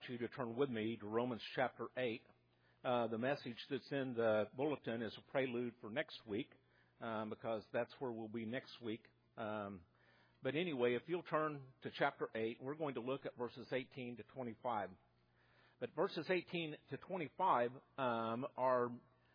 you to turn with me to Romans chapter 8. The message that's in the bulletin is a prelude for next week, because that's where we'll be next week. But anyway, if you'll turn to chapter 8, we're going to look at verses 18 to 25. But verses 18 to 25 are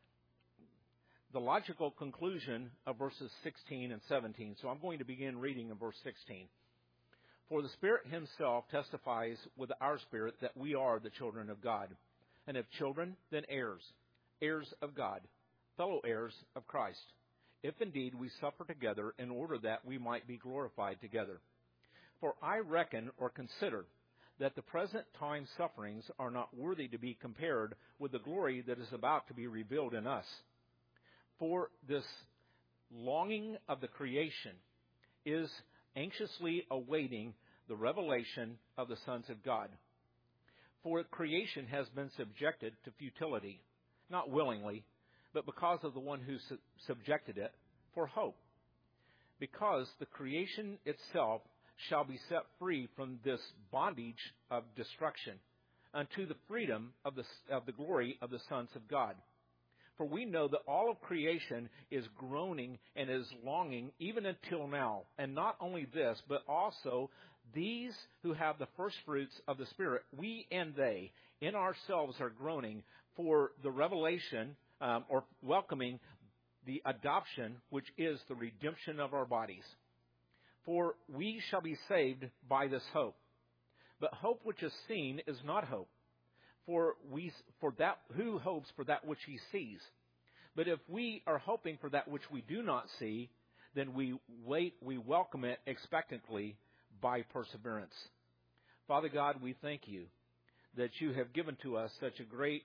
the logical conclusion of verses 16 and 17. So I'm going to begin reading in verse 16. For the Spirit himself testifies with our spirit that we are the children of God. And if children, then heirs, heirs of God, fellow heirs of Christ, if indeed we suffer together in order that we might be glorified together. For I reckon or consider that the present time sufferings are not worthy to be compared with the glory that is about to be revealed in us. For this longing of the creation is anxiously awaiting the revelation of the sons of God. For creation has been subjected to futility, not willingly, but because of the one who subjected it, for hope. Because the creation itself shall be set free from this bondage of destruction unto the freedom of the glory of the sons of God. For we know that all of creation is groaning and is longing even until now. And not only this, but also these who have the first fruits of the Spirit, we and they, in ourselves are groaning for the revelation or welcoming the adoption, which is the redemption of our bodies. For we shall be saved by this hope. But hope which is seen is not hope. For that who hopes for that which he sees. But if we are hoping for that which we do not see, then we welcome it expectantly by perseverance. Father God, we thank you that you have given to us such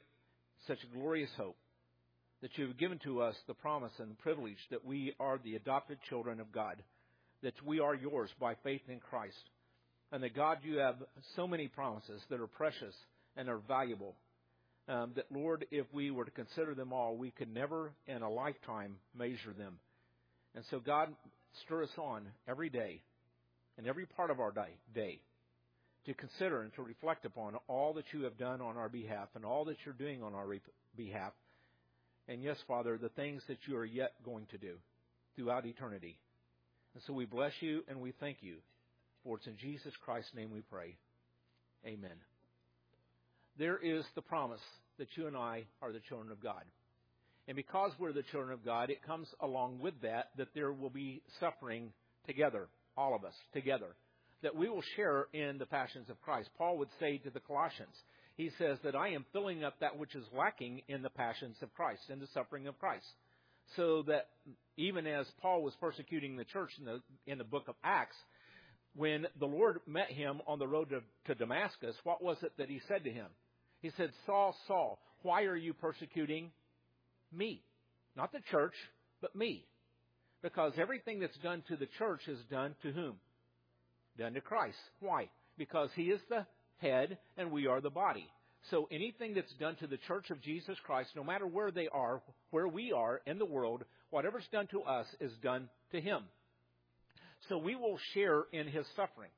a glorious hope, that you have given to us the promise and the privilege that we are the adopted children of God, that we are yours by faith in Christ, and that God, you have so many promises that are precious and are valuable, that, Lord, if we were to consider them all, we could never in a lifetime measure them. And so, God, stir us on every day, in every part of our day, to consider and to reflect upon all that you have done on our behalf and all that you're doing on our behalf. And yes, Father, the things that you are yet going to do throughout eternity. And so we bless you and we thank you. For it's in Jesus Christ's name we pray. Amen. There is the promise that you and I are the children of God. And because we're the children of God, it comes along with that there will be suffering together, all of us together, that we will share in the passions of Christ. Paul would say to the Colossians, he says that I am filling up that which is lacking in the passions of Christ, in the suffering of Christ. So that even as Paul was persecuting the church in the book of Acts, when the Lord met him on the road to Damascus, what was it that he said to him? He said, Saul, Saul, why are you persecuting me? Not the church, but me. Because everything that's done to the church is done to whom? Done to Christ. Why? Because he is the head and we are the body. So anything that's done to the church of Jesus Christ, no matter where they are, where we are in the world, whatever's done to us is done to him. So we will share in his suffering.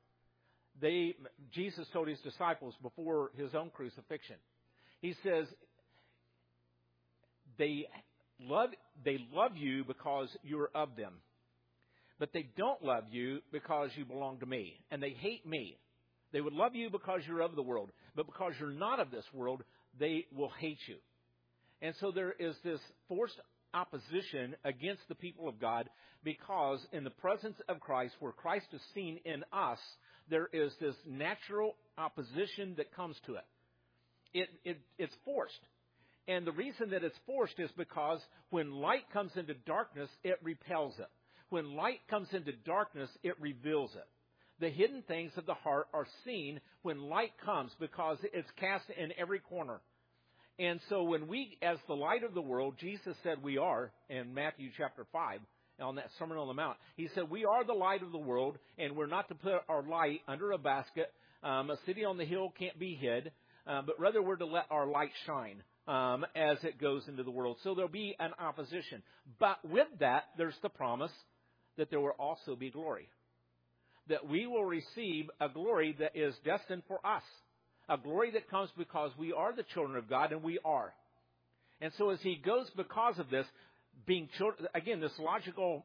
Jesus told his disciples before his own crucifixion, he says, they love you because you're of them. But they don't love you because you belong to me. And they hate me. They would love you because you're of the world. But because you're not of this world, they will hate you. And so there is this forced opposition against the people of God, because in the presence of Christ, where Christ is seen in us, there is this natural opposition that comes to it. It's forced. And the reason that it's forced is because when light comes into darkness, it repels it. When light comes into darkness, it reveals it. The hidden things of the heart are seen when light comes, because it's cast in every corner. And so when we, as the light of the world, Jesus said we are, in Matthew chapter 5, on that Sermon on the Mount, he said we are the light of the world, and we're not to put our light under a basket. A city on the hill can't be hid, but rather we're to let our light shine as it goes into the world. So there'll be an opposition. But with that, there's the promise that there will also be glory. That we will receive a glory that is destined for us. a glory that comes because we are the children of God, and we are. And so as he goes because of this, being children, again, this logical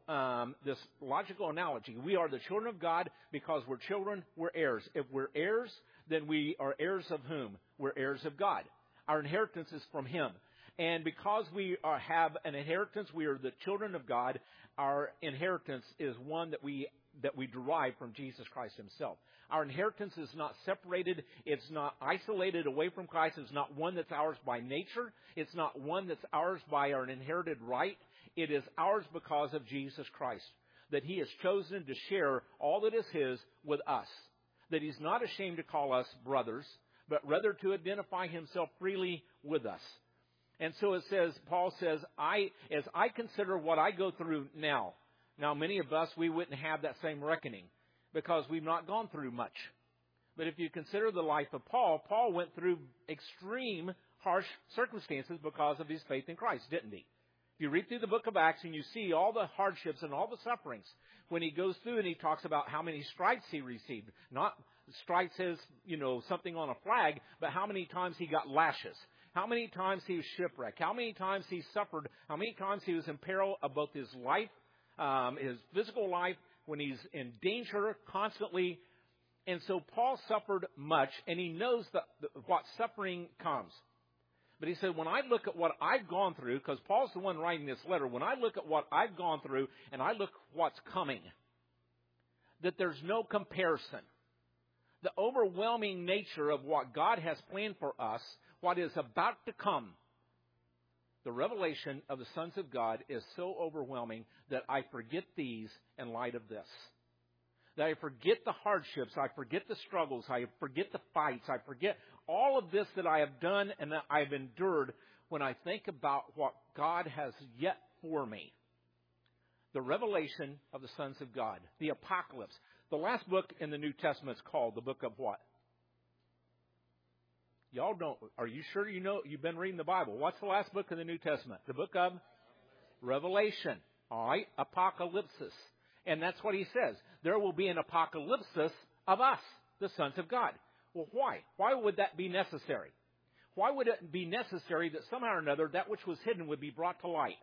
analogy. We are the children of God because we're children, we're heirs. If we're heirs, then we are heirs of whom? We're heirs of God. Our inheritance is from him. And because we have an inheritance, we are the children of God. Our inheritance is one that we derive from Jesus Christ himself. Our inheritance is not separated. It's not isolated away from Christ. It's not one that's ours by nature. It's not one that's ours by our inherited right. It is ours because of Jesus Christ, that he has chosen to share all that is his with us, that he's not ashamed to call us brothers, but rather to identify himself freely with us. And so it says, Paul says, as I consider what I go through now, many of us, we wouldn't have that same reckoning because we've not gone through much. But if you consider the life of Paul, Paul went through extreme, harsh circumstances because of his faith in Christ, didn't he? If you read through the book of Acts and you see all the hardships and all the sufferings, when he goes through and he talks about how many stripes he received, not stripes as, something on a flag, but how many times he got lashes, how many times he was shipwrecked, how many times he suffered, how many times he was in peril of both his life, his physical life, when he's in danger constantly. And so Paul suffered much, and he knows what suffering comes. But he said, when I look at what I've gone through, because Paul's the one writing this letter, when I look at what I've gone through and I look at what's coming, that there's no comparison. The overwhelming nature of what God has planned for us, what is about to come, the revelation of the sons of God is so overwhelming that I forget these in light of this. That I forget the hardships, I forget the struggles, I forget the fights, I forget all of this that I have done and that I've endured when I think about what God has yet for me. The revelation of the sons of God, the apocalypse. The last book in the New Testament is called the book of what? Y'all don't, are you sure you've been reading the Bible? What's the last book in the New Testament? The book of Revelation. All right, apocalypsis. And that's what he says. There will be an apocalypsis of us, the sons of God. Well, why? Why would that be necessary? Why would it be necessary that somehow or another that which was hidden would be brought to light?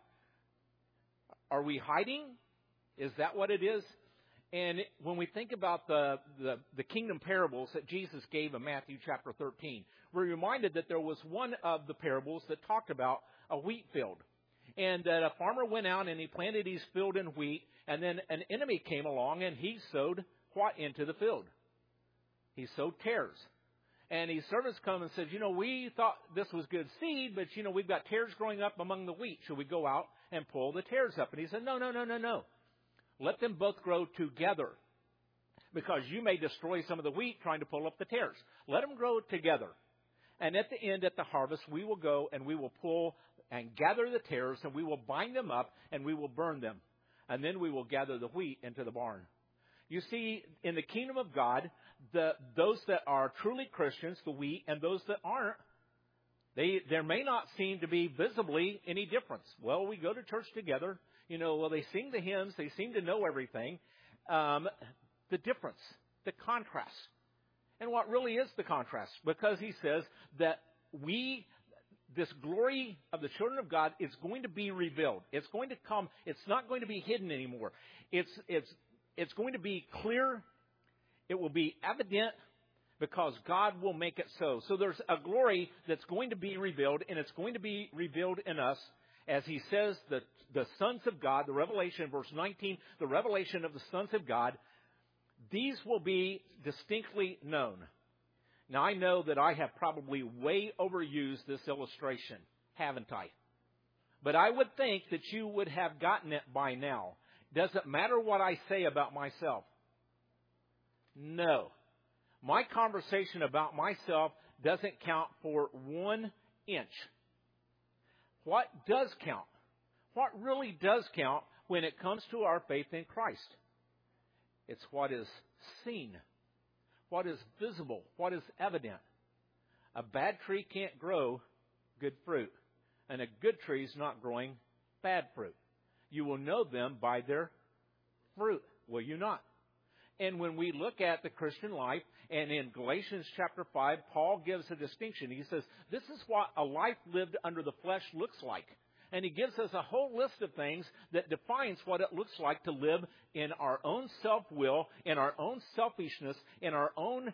Are we hiding? Is that what it is? And when we think about the kingdom parables that Jesus gave in Matthew chapter 13, we're reminded that there was one of the parables that talked about a wheat field. And that a farmer went out and he planted his field in wheat, and then an enemy came along and he sowed what into the field? He sowed tares. And his servants come and says, we thought this was good seed, but, we've got tares growing up among the wheat. Should we go out and pull the tares up? And he said, no. Let them both grow together, because you may destroy some of the wheat trying to pull up the tares. Let them grow together. And at the end, at the harvest, we will go and we will pull and gather the tares, and we will bind them up and we will burn them. And then we will gather the wheat into the barn. You see, in the kingdom of God, those that are truly Christians, the wheat, and those that aren't, there may not seem to be visibly any difference. Well, we go to church together. They sing the hymns. They seem to know everything. The difference, the contrast. And what really is the contrast? Because he says that this glory of the children of God is going to be revealed. It's going to come. It's not going to be hidden anymore. It's going to be clear. It will be evident because God will make it so. So there's a glory that's going to be revealed, and it's going to be revealed in us. As he says, the sons of God, the revelation, verse 19, the revelation of the sons of God, these will be distinctly known. Now, I know that I have probably way overused this illustration, haven't I? But I would think that you would have gotten it by now. Does it matter what I say about myself? No. My conversation about myself doesn't count for 1 inch. What does count? What really does count when it comes to our faith in Christ? It's what is seen, what is visible, what is evident. A bad tree can't grow good fruit, and a good tree is not growing bad fruit. You will know them by their fruit, will you not? And when we look at the Christian life, and in Galatians chapter 5, Paul gives a distinction. He says, this is what a life lived under the flesh looks like. And he gives us a whole list of things that defines what it looks like to live in our own self-will, in our own selfishness, in our own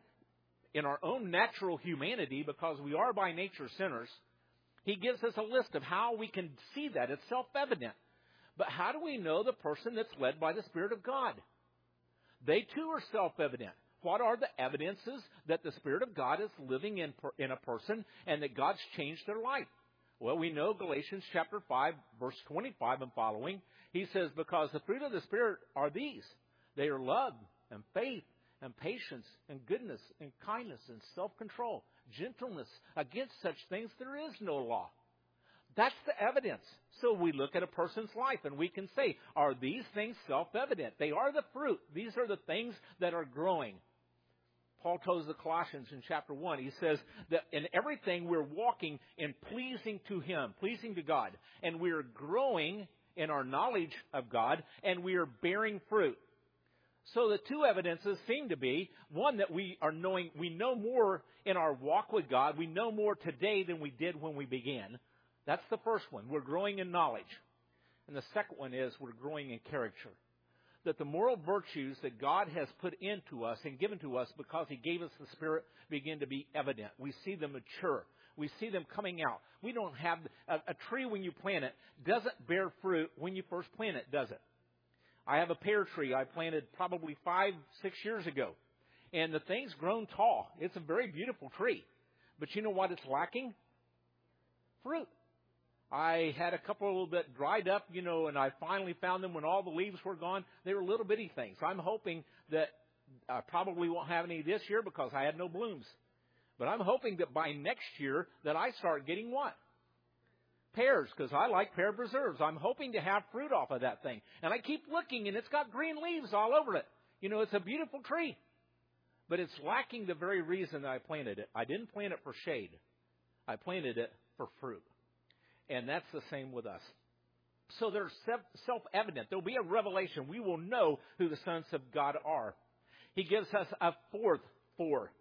natural humanity, because we are by nature sinners. He gives us a list of how we can see that. It's self-evident. But how do we know the person that's led by the Spirit of God? They too are self-evident. What are the evidences that the Spirit of God is living in a person and that God's changed their life? Well, we know Galatians chapter 5, verse 25 and following. He says, because the fruit of the Spirit are these. They are love and faith and patience and goodness and kindness and self-control, gentleness. Against such things there is no law. That's the evidence. So we look at a person's life and we can say, are these things self-evident? They are the fruit. These are the things that are growing. Paul tells the Colossians in chapter 1, he says that in everything we're walking in pleasing to Him, pleasing to God. And we're growing in our knowledge of God and we are bearing fruit. So the two evidences seem to be, one, that we know more in our walk with God. We know more today than we did when we began. That's the first one. We're growing in knowledge. And the second one is we're growing in character. That the moral virtues that God has put into us and given to us because He gave us the Spirit begin to be evident. We see them mature. We see them coming out. We don't have a tree when you plant it doesn't bear fruit when you first plant it, does it? I have a pear tree I planted probably 5-6 years ago. And the thing's grown tall. It's a very beautiful tree. But you know what it's lacking? Fruit. I had a couple that dried up, and I finally found them when all the leaves were gone. They were little bitty things. I'm hoping that I probably won't have any this year because I had no blooms. But I'm hoping that by next year that I start getting what? Pears, because I like pear preserves. I'm hoping to have fruit off of that thing. And I keep looking, and it's got green leaves all over it. It's a beautiful tree. But it's lacking the very reason that I planted it. I didn't plant it for shade. I planted it for fruit. And that's the same with us. So they're self-evident. There'll be a revelation. We will know who the sons of God are. He gives us a third four.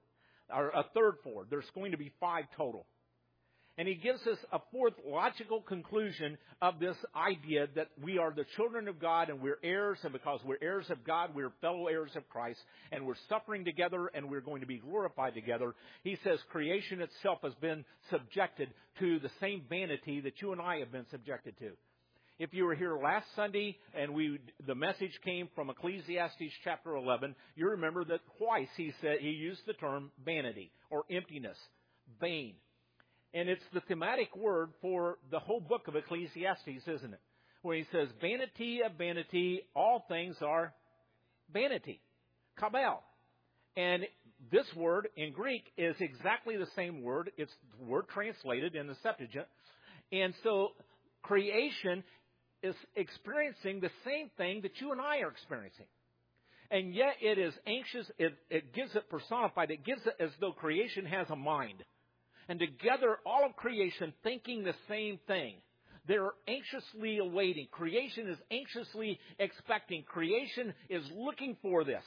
There's going to be 5 total. And He gives us a fourth logical conclusion of this idea that we are the children of God and we're heirs. And because we're heirs of God, we're fellow heirs of Christ. And we're suffering together and we're going to be glorified together. He says creation itself has been subjected to the same vanity that you and I have been subjected to. If you were here last Sunday and the message came from Ecclesiastes chapter 11, you remember that twice he used the term vanity or emptiness, vain. And it's the thematic word for the whole book of Ecclesiastes, isn't it? Where he says, vanity of vanity, all things are vanity. Kabal. And this word in Greek is exactly the same word. It's the word translated in the Septuagint. And so creation is experiencing the same thing that you and I are experiencing. And yet it is anxious. It gives it personified. It gives it as though creation has a mind. And together, all of creation thinking the same thing. They're anxiously awaiting. Creation is anxiously expecting. Creation is looking for this.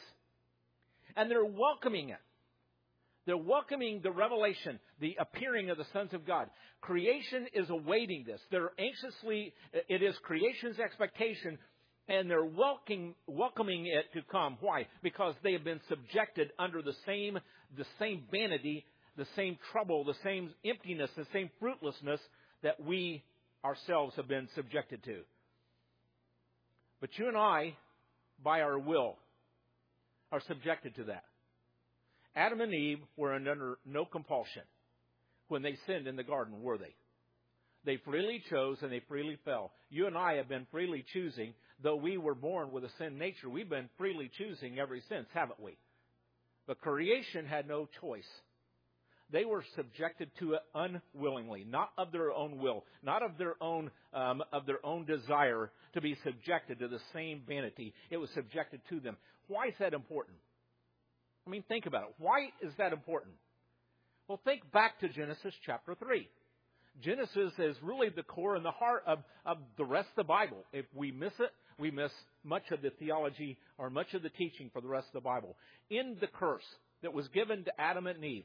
And they're welcoming it. They're welcoming the revelation, the appearing of the sons of God. Creation is awaiting this. It is creation's expectation, and they're welcoming it to come. Why? Because they have been subjected under the same vanity, the same trouble, the same emptiness, the same fruitlessness that we ourselves have been subjected to. But you and I, by our will, are subjected to that. Adam and Eve were under no compulsion when they sinned in the garden, were they? They freely chose and they freely fell. You and I have been freely choosing. Though we were born with a sin nature, we've been freely choosing ever since, haven't we? But creation had no choice. They were subjected to it unwillingly, not of their own will, not of their own desire to be subjected to the same vanity. It was subjected to them. Why is that important? I mean, think about it. Why is that important? Well, think back to Genesis chapter 3. Genesis is really the core and the heart of the rest of the Bible. If we miss it, we miss much of the theology or much of the teaching for the rest of the Bible. In the curse that was given to Adam and Eve,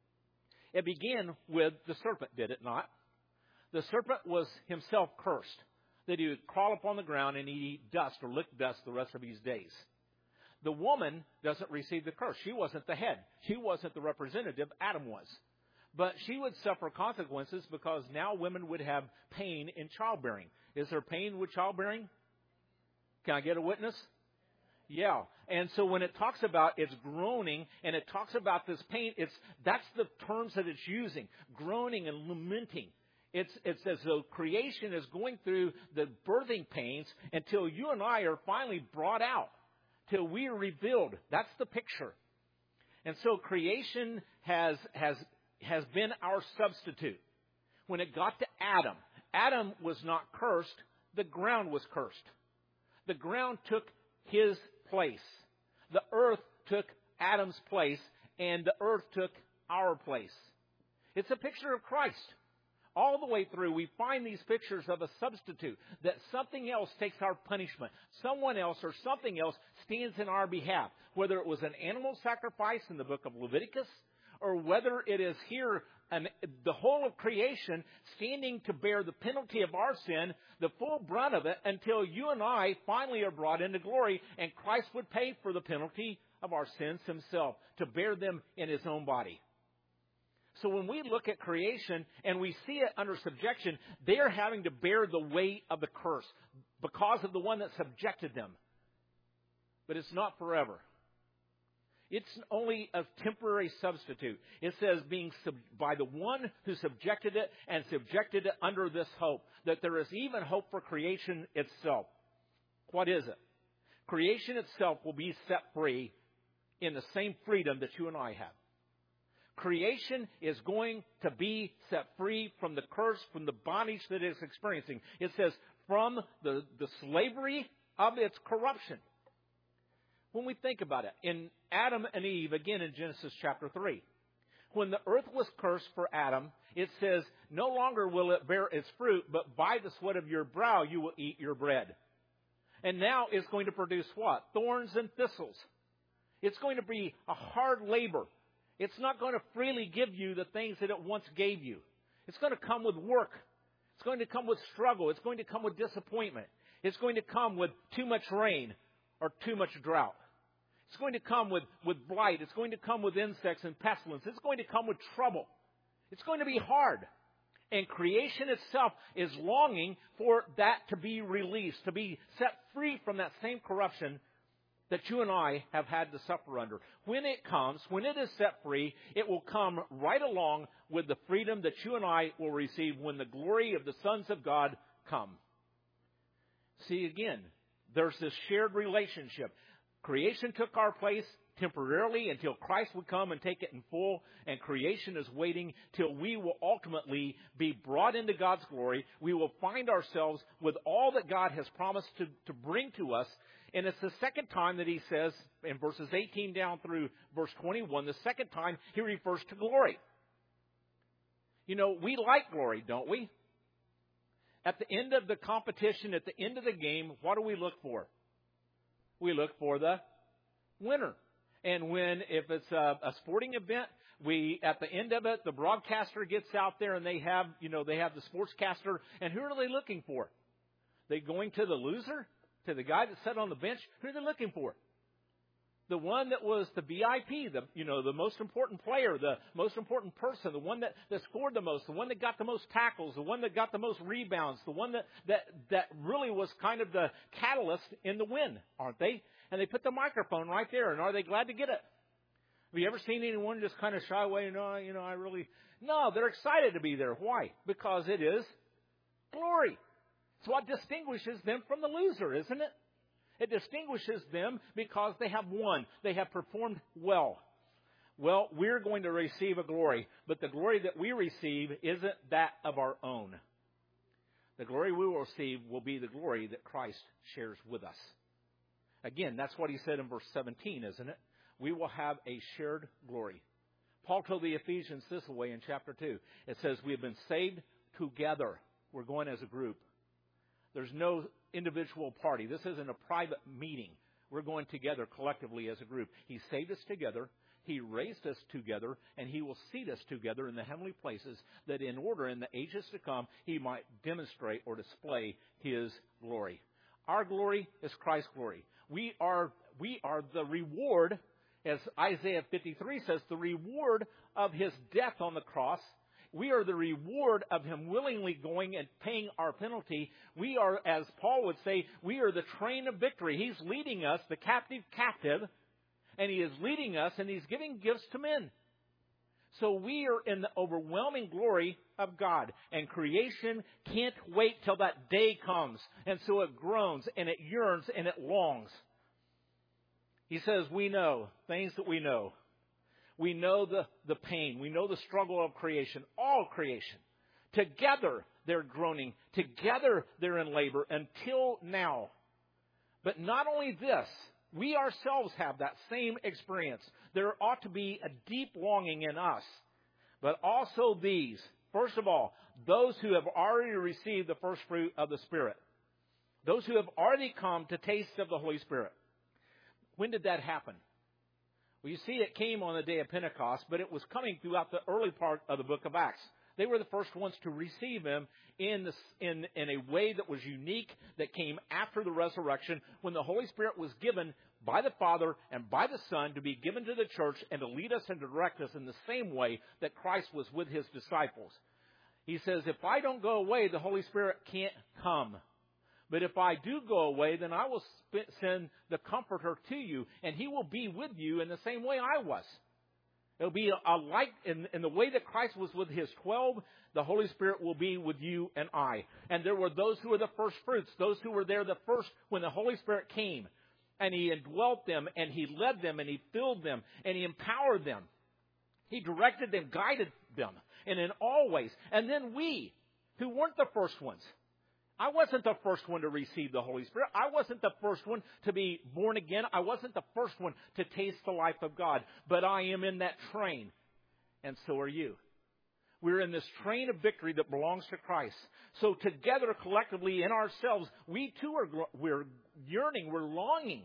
it began with the serpent, did it not? The serpent was himself cursed, that he would crawl upon the ground and eat dust or lick dust the rest of his days. The woman doesn't receive the curse. She wasn't the head. She wasn't the representative. Adam was. But she would suffer consequences because now women would have pain in childbearing. Is there pain with childbearing? Can I get a witness? Yeah. And so when it talks about it's groaning and it talks about this pain, that's the terms that it's using. Groaning and lamenting. It's as though creation is going through the birthing pains until you and I are finally brought out, till we are revealed. That's the picture. And so creation has been our substitute. When it got to Adam, Adam was not cursed, the ground was cursed. The ground took his place. The earth took Adam's place, and the earth took our place. It's a picture of Christ. All the way through, we find these pictures of a substitute, that something else takes our punishment. Someone else or something else stands in our behalf. Whether it was an animal sacrifice in the book of Leviticus, or whether it is here the whole of creation standing to bear the penalty of our sin, the full brunt of it, until you and I finally are brought into glory, and Christ would pay for the penalty of our sins himself, to bear them in his own body. So when we look at creation and we see it under subjection, they are having to bear the weight of the curse because of the one that subjected them. But it's not forever. It's only a temporary substitute. It says by the one who subjected it and subjected it under this hope, that there is even hope for creation itself. What is it? Creation itself will be set free in the same freedom that you and I have. Creation is going to be set free from the curse, from the bondage that it is experiencing. It says from the slavery of its corruption. When we think about it, in Adam and Eve, again in Genesis chapter 3, when the earth was cursed for Adam, it says, no longer will it bear its fruit, but by the sweat of your brow you will eat your bread. And now it's going to produce what? Thorns and thistles. It's going to be a hard labor. It's not going to freely give you the things that it once gave you. It's going to come with work. It's going to come with struggle. It's going to come with disappointment. It's going to come with too much rain or too much drought. It's going to come with blight. It's going to come with insects and pestilence. It's going to come with trouble. It's going to be hard. And creation itself is longing for that to be released, to be set free from that same corruption that you and I have had to suffer under. When it comes, when it is set free, it will come right along with the freedom that you and I will receive when the glory of the sons of God come. See, again, there's this shared relationship. Creation took our place temporarily until Christ would come and take it in full, and creation is waiting till we will ultimately be brought into God's glory. We will find ourselves with all that God has promised to bring to us. And it's the second time that he says, in verses 18 down through verse 21, the second time he refers to glory. You know, we like glory, don't we? At the end of the competition, at the end of the game, what do we look for? We look for the winner. And if it's a sporting event, at the end of it, the broadcaster gets out there and they have the sportscaster. And who are they looking for? They going to the loser? To the guy that sat on the bench? Who are they looking for? The one that was the VIP, the most important player, the most important person, the one that scored the most, the one that got the most tackles, the one that got the most rebounds, the one that really was kind of the catalyst in the win, aren't they? And they put the microphone right there, and are they glad to get it? Have you ever seen anyone just kind of shy away? No, they're excited to be there. Why? Because it is glory. It's what distinguishes them from the loser, isn't it? It distinguishes them because they have won. They have performed well. Well, we're going to receive a glory, but the glory that we receive isn't that of our own. The glory we will receive will be the glory that Christ shares with us. Again, that's what he said in verse 17, isn't it? We will have a shared glory. Paul told the Ephesians this way in chapter 2. It says, we have been saved together. We're going as a group. There's no individual party. This isn't a private meeting. We're going together collectively as a group. He saved us together. He raised us together, and He will seat us together in the heavenly places, that in order in the ages to come, He might demonstrate or display His glory. Our glory is Christ's glory. We are the reward, as Isaiah 53 says, the reward of His death on the cross. We are the reward of Him willingly going and paying our penalty. We are, as Paul would say, we are the train of victory. He's leading us, the captive, and He is leading us, and He's giving gifts to men. So we are in the overwhelming glory of God. And creation can't wait till that day comes. And so it groans, and it yearns, and it longs. He says, we know things that we know. We know the pain. We know the struggle of creation, all creation. Together they're groaning. Together they're in labor until now. But not only this, we ourselves have that same experience. There ought to be a deep longing in us. But also these, first of all, those who have already received the first fruit of the Spirit. Those who have already come to taste of the Holy Spirit. When did that happen? Well, you see, it came on the day of Pentecost, but it was coming throughout the early part of the book of Acts. They were the first ones to receive Him in a way that was unique, that came after the resurrection, when the Holy Spirit was given by the Father and by the Son to be given to the church and to lead us and direct us in the same way that Christ was with His disciples. He says, if I don't go away, the Holy Spirit can't come. But if I do go away, then I will send the Comforter to you, and He will be with you in the same way I was. It'll be a like in the way that Christ was with His 12, the Holy Spirit will be with you and I. And there were those who were the first fruits, those who were there the first when the Holy Spirit came. And He indwelt them, and He led them, and He filled them, and He empowered them. He directed them, guided them, and in all ways. And then we, who weren't the first ones, I wasn't the first one to receive the Holy Spirit. I wasn't the first one to be born again. I wasn't the first one to taste the life of God. But I am in that train. And so are you. We're in this train of victory that belongs to Christ. So together, collectively, in ourselves, we too we're yearning, we're longing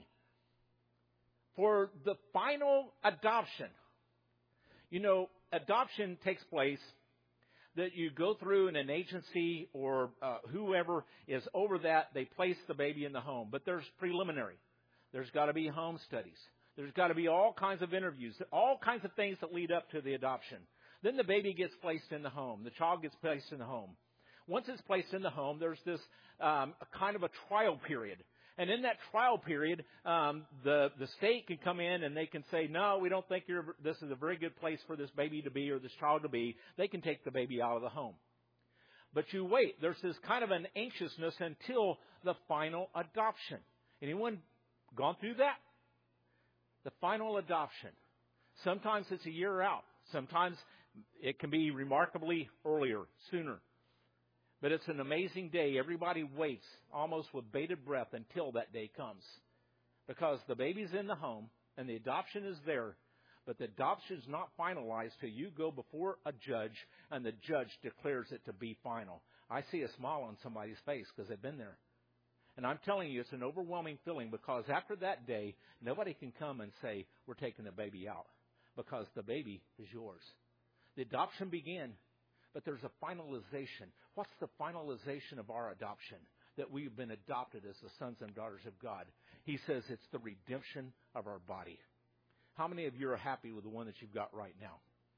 for the final adoption. You know, adoption takes place that you go through in an agency or whoever is over that, they place the baby in the home. But there's preliminary. There's got to be home studies. There's got to be all kinds of interviews, all kinds of things that lead up to the adoption. Then the baby gets placed in the home. The child gets placed in the home. Once it's placed in the home, there's this kind of a trial period. And in that trial period, the state can come in and they can say, no, we don't think this is a very good place for this baby to be or this child to be. They can take the baby out of the home. But you wait. There's this kind of an anxiousness until the final adoption. Anyone gone through that? The final adoption. Sometimes it's a year out. Sometimes it can be remarkably earlier, sooner. But it's an amazing day. Everybody waits almost with bated breath until that day comes. Because the baby's in the home and the adoption is there. But the adoption is not finalized till you go before a judge and the judge declares it to be final. I see a smile on somebody's face because they've been there. And I'm telling you, it's an overwhelming feeling because after that day, nobody can come and say, we're taking the baby out. Because the baby is yours. The adoption began. But there's a finalization. What's the finalization of our adoption? That we've been adopted as the sons and daughters of God. He says it's the redemption of our body. How many of you are happy with the one that you've got right now?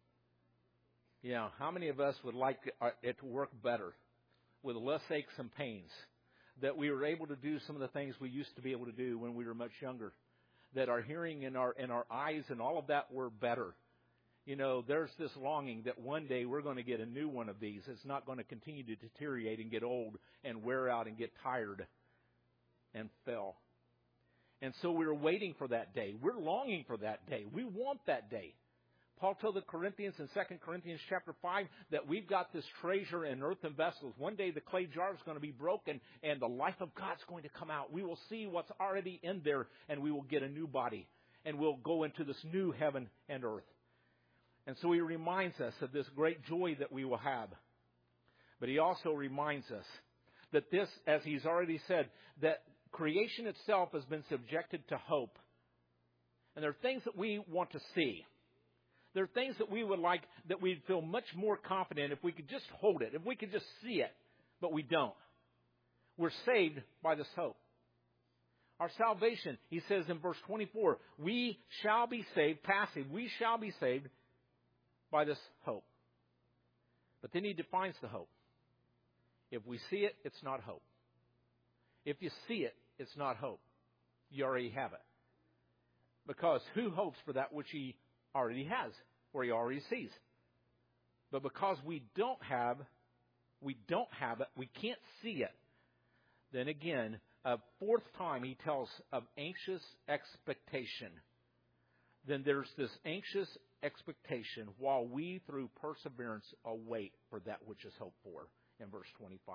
Yeah, how many of us would like it to work better with less aches and pains? That we were able to do some of the things we used to be able to do when we were much younger. That our hearing and our eyes and all of that were better. You know, there's this longing that one day we're going to get a new one of these. It's not going to continue to deteriorate and get old and wear out and get tired and fail. And so we're waiting for that day. We're longing for that day. We want that day. Paul told the Corinthians in 2 Corinthians chapter 5 that we've got this treasure in earthen vessels. One day the clay jar is going to be broken and the life of God's going to come out. We will see what's already in there and we will get a new body. And we'll go into this new heaven and earth. And so he reminds us of this great joy that we will have. But he also reminds us that this, as he's already said, that creation itself has been subjected to hope. And there are things that we want to see. There are things that we would like, that we'd feel much more confident if we could just hold it, if we could just see it, but we don't. We're saved by this hope. Our salvation, he says in verse 24, we shall be saved, passive, we shall be saved by this hope. But then he defines the hope. If we see it, it's not hope. If you see it, it's not hope. You already have it. Because who hopes for that which he already has, or he already sees? But because we don't have it, we can't see it, then again, a fourth time he tells of anxious expectation. Then there's this anxious expectation while we, through perseverance, await for that which is hoped for in verse 25.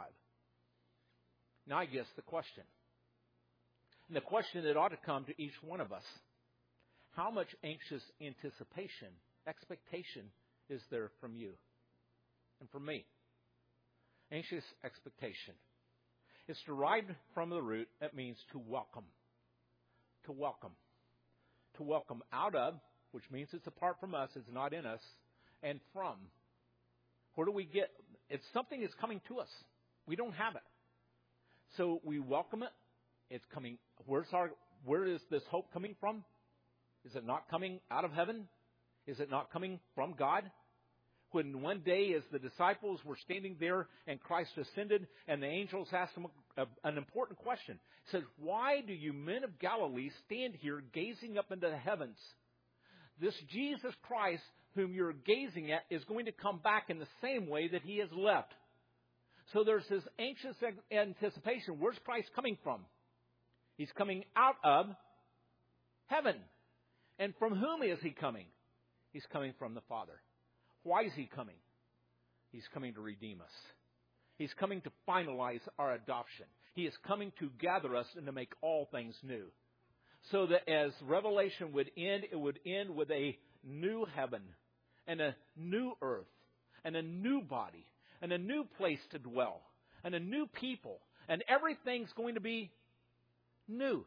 Now I guess the question. And the question that ought to come to each one of us. How much anxious anticipation, expectation is there from you and from me? Anxious expectation. It's derived from the root that means to welcome. To welcome. To welcome out of, which means it's apart from us, it's not in us, and from. Where do we get? It's something that's coming to us. We don't have it. So we welcome it. It's coming. Where is this hope coming from? Is it not coming out of heaven? Is it not coming from God? When one day as the disciples were standing there and Christ ascended and the angels asked them an important question. It says, why do you men of Galilee stand here gazing up into the heavens? This Jesus Christ whom you're gazing at is going to come back in the same way that he has left. So there's this anxious anticipation. Where's Christ coming from? He's coming out of heaven. And from whom is he coming? He's coming from the Father. Why is he coming? He's coming to redeem us. He's coming to finalize our adoption. He is coming to gather us and to make all things new. So that as Revelation would end, it would end with a new heaven and a new earth and a new body and a new place to dwell and a new people. And everything's going to be new.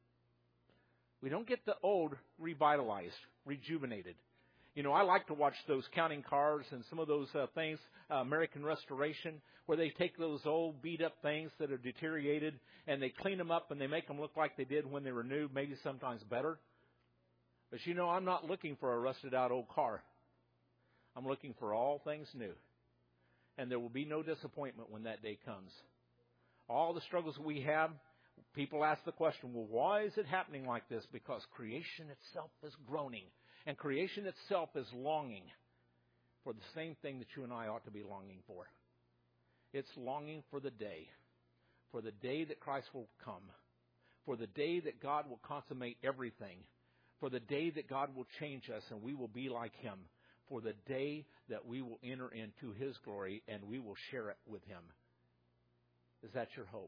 We don't get the old revitalized, rejuvenated. You know, I like to watch those counting cars and some of those things, American Restoration, where they take those old beat-up things that are deteriorated and they clean them up and they make them look like they did when they were new, maybe sometimes better. But you know, I'm not looking for a rusted-out old car. I'm looking for all things new. And there will be no disappointment when that day comes. All the struggles we have, people ask the question, well, why is it happening like this? Because creation itself is groaning. And creation itself is longing for the same thing that you and I ought to be longing for. It's longing for the day that Christ will come, for the day that God will consummate everything, for the day that God will change us and we will be like him, for the day that we will enter into his glory and we will share it with him. Is that your hope?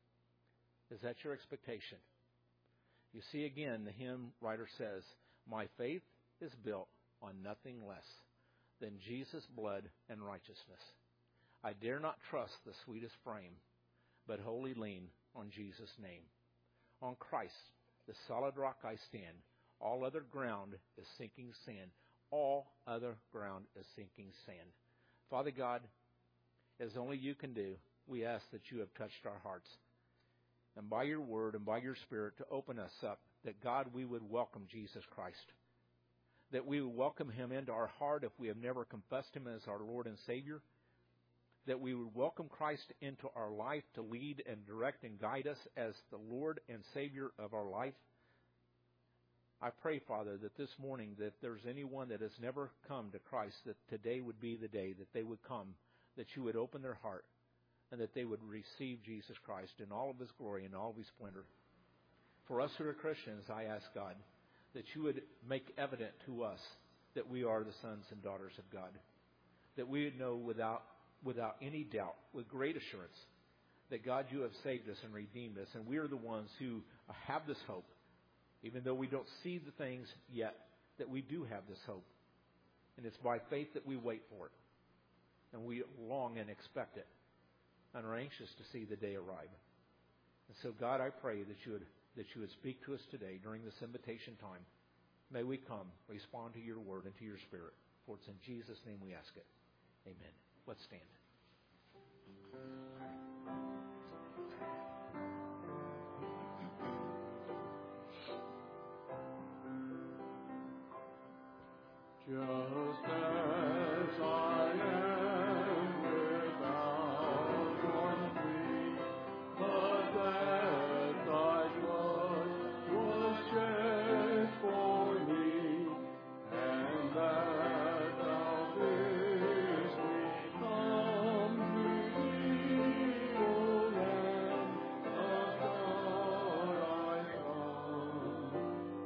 Is that your expectation? You see, again, the hymn writer says, my faith is built on nothing less than Jesus' blood and righteousness. I dare not trust the sweetest frame, but wholly lean on Jesus' name. On Christ, the solid rock I stand. All other ground is sinking sand. All other ground is sinking sand. Father God, as only you can do, we ask that you have touched our hearts. And by your word and by your Spirit to open us up, that God, we would welcome Jesus Christ. That we would welcome him into our heart if we have never confessed him as our Lord and Savior. That we would welcome Christ into our life to lead and direct and guide us as the Lord and Savior of our life. I pray, Father, that this morning, that if there's anyone that has never come to Christ, that today would be the day that they would come, that you would open their heart, and that they would receive Jesus Christ in all of his glory and all of his splendor. For us who are Christians, I ask God that you would make evident to us that we are the sons and daughters of God. That we would know without any doubt, with great assurance, that God, you have saved us and redeemed us. And we are the ones who have this hope. Even though we don't see the things yet, that we do have this hope. And it's by faith that we wait for it. And we long and expect it. and are anxious to see the day arrive. And so, God, I pray that you would speak to us today during this invitation time. May we come, respond to your word and to your spirit. For it's in Jesus' name we ask it. Amen. Let's stand. Just as I am without one plea, but that thy blood was shed for me, and that thou bidst me come to thee, O Lamb of God, I come.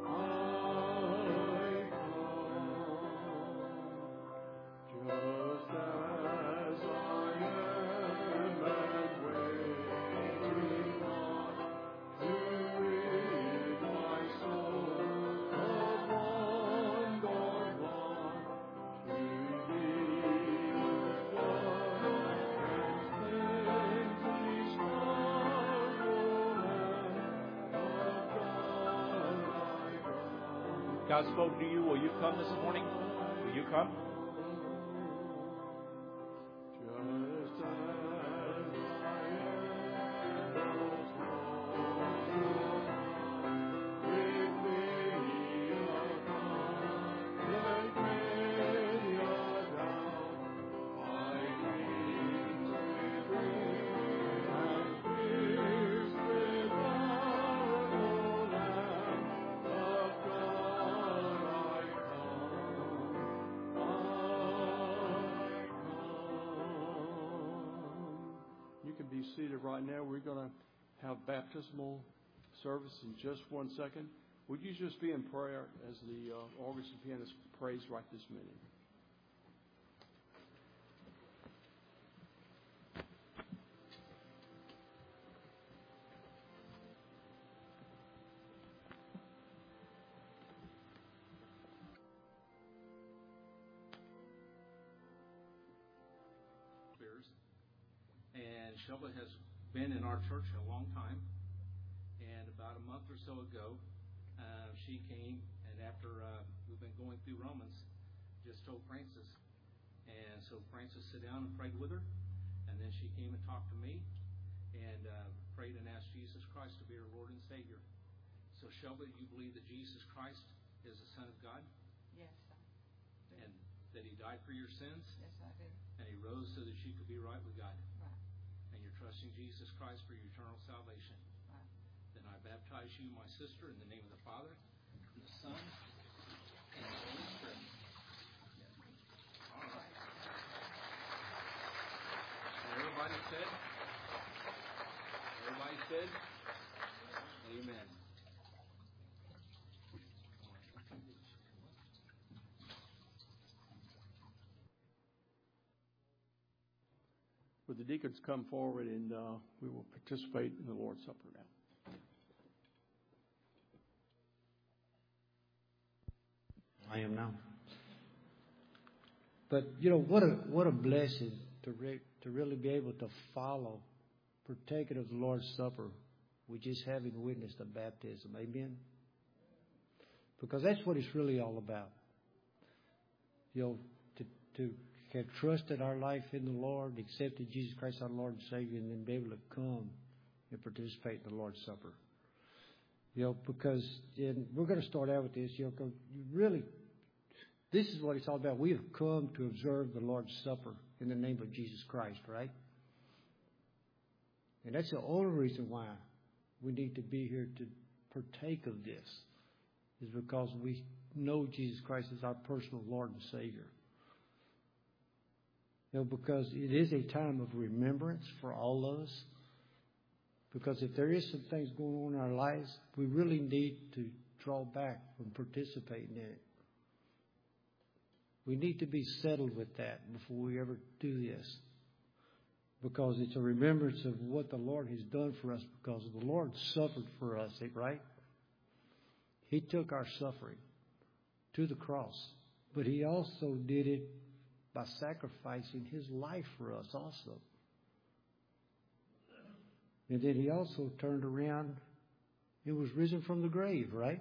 Just as I am and waiting on to rid my soul of one gone wrong, to thee with blood and cleansing stars, O Lamb of God, I come. God spoke to you. Will you come this morning? Will you come? Seated right now. We're going to have baptismal service in just 1 second. Would you just be in prayer as the organ and pianist prays right this minute? And Shelba has been in our church a long time. And about a month or so ago, she came, and after we've been going through Romans, just told Francis. And so Francis sat down and prayed with her. And then she came and talked to me and prayed and asked Jesus Christ to be her Lord and Savior. So Shelba, you believe that Jesus Christ is the Son of God? Yes, I do. And that He died for your sins? Yes, I do. And He rose so that you could be right with God? Right. And you're trusting Jesus Christ for your eternal salvation. Right. Then I baptize you, my sister, in the name of the Father, and the Son, and the Holy Spirit. All right. And everybody said? Amen. Would the deacons come forward and we will participate in the Lord's Supper now. I am now. But, what a blessing to really be able to follow, partaking of the Lord's Supper, with just having witnessed the baptism. Amen? Because that's what it's really all about. To have trusted our life in the Lord, accepted Jesus Christ our Lord and Savior, and then be able to come and participate in the Lord's Supper. Because we're going to start out with this. This is what it's all about. We have come to observe the Lord's Supper in the name of Jesus Christ, right? And that's the only reason why we need to be here to partake of this, is because we know Jesus Christ is our personal Lord and Savior. Because it is a time of remembrance for all of us. Because if there is some things going on in our lives, we really need to draw back from participating in it. We need to be settled with that before we ever do this. Because it's a remembrance of what the Lord has done for us, because the Lord suffered for us, right? He took our suffering to the cross. But He also did it by sacrificing His life for us also. And then he also turned around and was risen from the grave, right?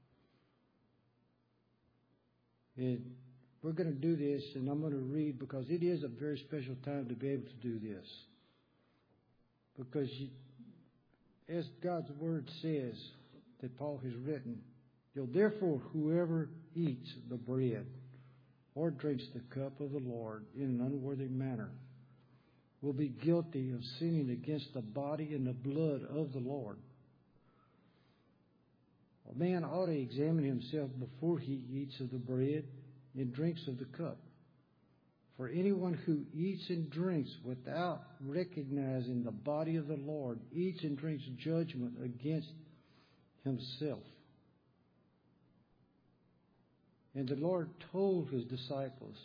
And we're going to do this, and I'm going to read, because it is a very special time to be able to do this. Because as God's Word says, that Paul has written, therefore whoever eats the bread or drinks the cup of the Lord in an unworthy manner will be guilty of sinning against the body and the blood of the Lord. A man ought to examine himself before he eats of the bread and drinks of the cup. For anyone who eats and drinks without recognizing the body of the Lord eats and drinks judgment against himself. And the Lord told his disciples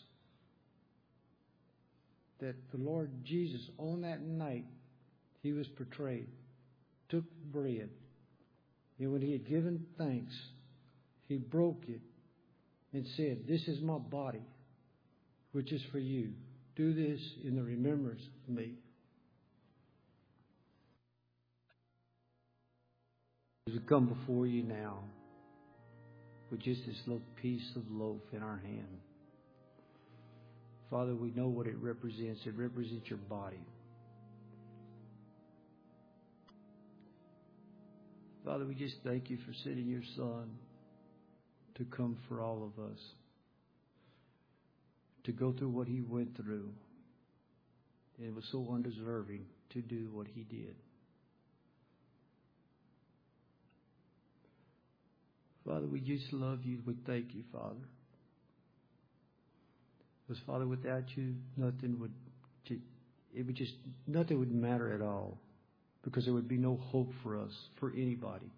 that the Lord Jesus, on that night he was betrayed, took the bread, and when he had given thanks, he broke it and said, "This is my body, which is for you. Do this in the remembrance of me." As we come before you now with just this little piece of loaf in our hand, Father, we know what it represents. It represents your body. Father, we just thank you for sending your Son to come for all of us, to go through what he went through. And it was so undeserving to do what he did. Father, we just love you. We thank you, Father. Because, Father, without you, nothing would matter at all. Because there would be no hope for us, for anybody.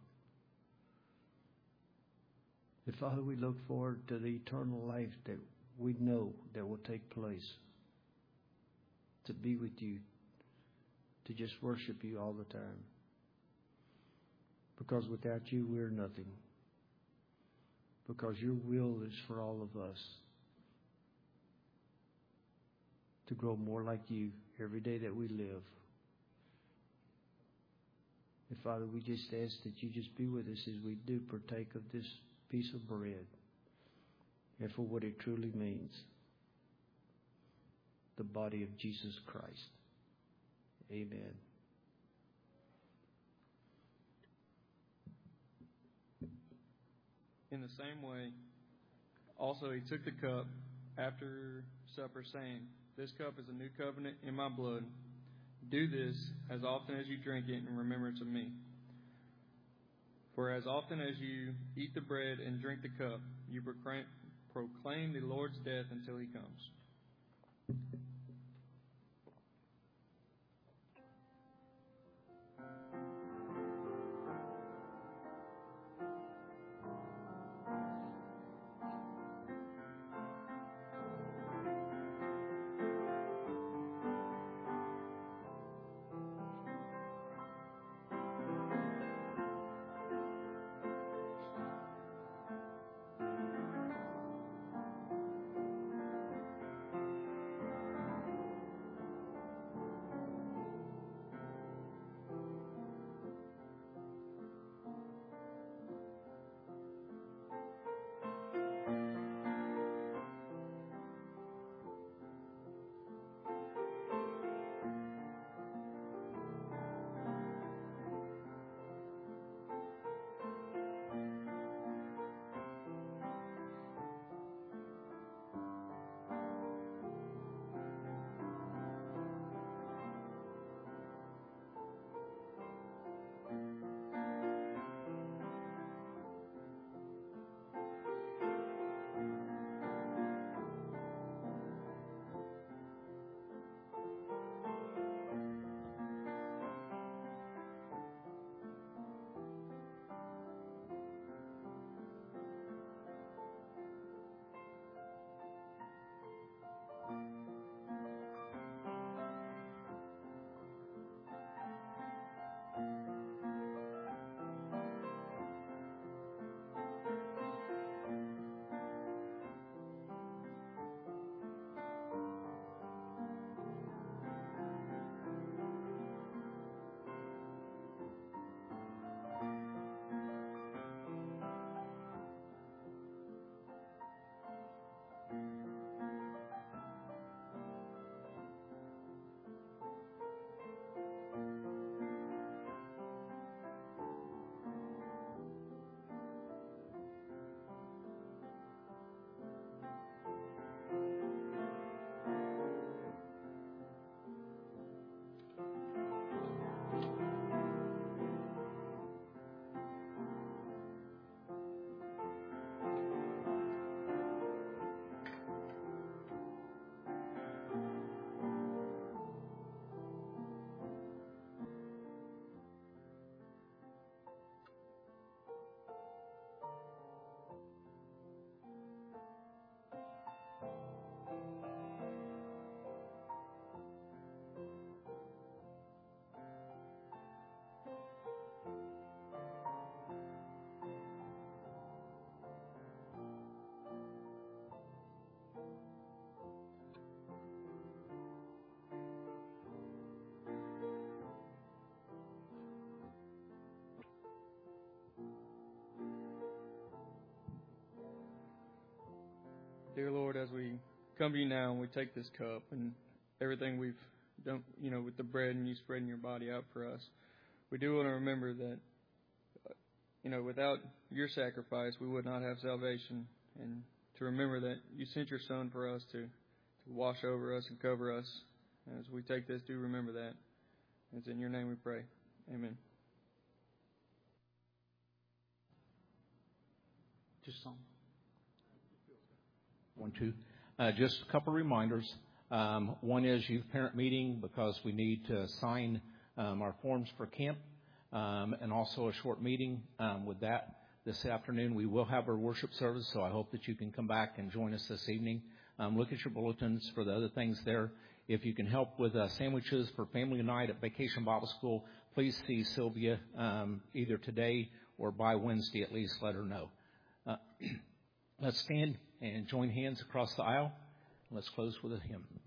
And Father, we look forward to the eternal life that we know that will take place. To be with you. To just worship you all the time. Because without you, we're nothing. Because your will is for all of us to grow more like you every day that we live. And Father, we just ask that you just be with us as we do partake of this piece of bread and for what it truly means. The body of Jesus Christ. Amen. In the same way, also he took the cup after supper, saying, "This cup is a new covenant in my blood. Do this as often as you drink it in remembrance of me. For as often as you eat the bread and drink the cup, you proclaim the Lord's death until he comes." Dear Lord, as we come to you now and we take this cup and everything we've done, with the bread and you spreading your body out for us, we do want to remember that, without your sacrifice, we would not have salvation. And to remember that you sent your Son for us to wash over us and cover us. As we take this, do remember that. It's in your name we pray. Amen. Just some. 1, 2. Just a couple reminders. One is youth parent meeting because we need to sign our forms for camp, and also a short meeting with that. This afternoon we will have our worship service, so I hope that you can come back and join us this evening. Look at your bulletins for the other things there. If you can help with sandwiches for family night at Vacation Bible School, please see Sylvia either today or by Wednesday at least. Let her know. Let's stand and join hands across the aisle. Let's close with a hymn.